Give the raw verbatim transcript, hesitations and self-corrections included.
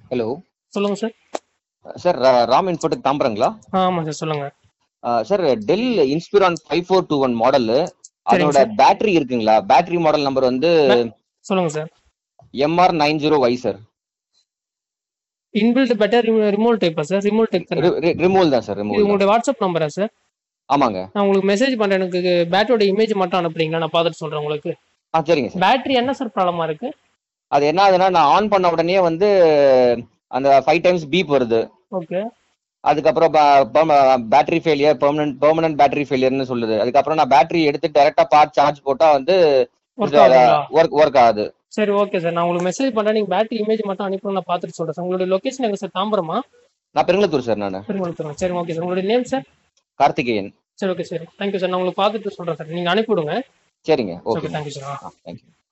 Hello சொல்லுங்க sir. Sir, Ram infotech தாம்பரங்களா? ஆ ஆமாம் சார், சொல்லுங்க. Sir, Dell Inspiron five four two one model, சரிங்க அதோட சார். பேட்டரி இருக்குங்களா? பேட்டரி மாடல் நம்பர் வந்து பே- சொல்லுங்க sir. MR nine zero Y sir. Inbuilt battery remote டைப்பா சார்? ரிமோட் டைப் தானே? ரிமூவல் தான் சார், இது ரிமூவல் தான். உங்களுடைய வாட்ஸ்அப் நம்பரா சார்? ஆமாங்க. நான் உங்களுக்கு மெசேஜ் பண்றேன். எனக்கு பேட்டரியோட இமேஜ் மட்டும் அனுப்புறீங்களா? நான் பார்த்துட்டு சொல்றேன் உங்களுக்கு. ஆ சரிங்க சார். பேட்டரி என்ன சார் ப்ராப்ளமா இருக்கு? அது என்ன ஆகுதுன்னா, நான் ஆன் பண்ண உடனே வந்து அந்த ஃபைவ் டைம்ஸ் பீப் வருது. ஓகே. அதுக்கப்புறம் battery failure, permanent permanent battery ஃபெயிலியர்னு சொல்லுது. அதுக்கப்புறம் நான் பேட்டரி எடுத்து டைரக்டா பார்த்து சார்ஜ் போட்டா வந்து ஒர்க் ஆகுதுங்களா? ஒர்க் ஒர்க் ஆகுது. சரி, ஓகே சார். நான் உங்களுக்கு மெசேஜ் பண்றேன். நீங்க பேட்டரி இமேஜ் மட்டும் அனுப்பி நான் பார்த்துட்டு சொல்றேன் சார். உங்களுடைய லொகேஷன் எங்க சார்? தாம்பரமா? நான் பெருங்கலத்தூர் சார். நான் பெருங்குளத்தூர். சரி, ஓகே சார். உங்களுடைய நேம் சார்? கார்த்திகேயன். சரி, ஓகே சார். Thank you sir. நான் உங்களுக்கு பார்த்துட்டு சொல்றேன் சார். நீங்க அனுப்பி விடுங்க. சரிங்க, ஓகே, ஓகேங்க. Thank you sir. ஆ தேங்க்யூ.